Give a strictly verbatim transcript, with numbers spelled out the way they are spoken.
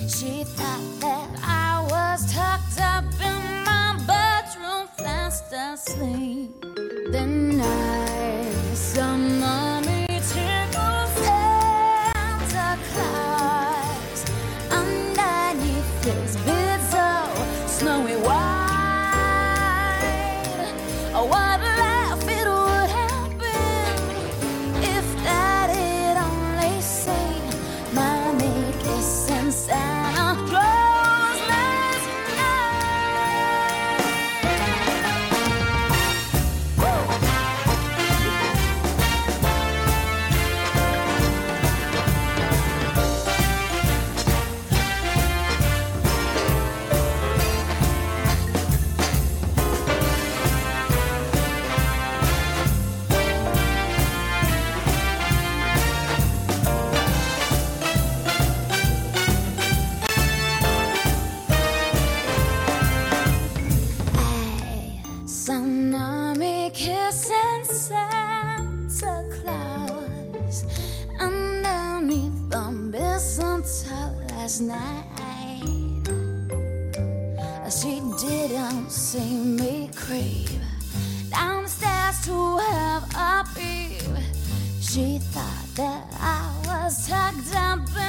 She thought that I was tucked up in my bedroom, fast asleep. Then I summoned me tickle Santa Claus underneath his beard so snowy white. Oh, what a laugh it would have been if Daddy'd only say, "Mommy kissing Santa Claus last night." Woo! Saw me kissing Santa Claus underneath the mistletoe last night. She didn't see me creep down the stairs to have a peep. She thought that I was tucked up in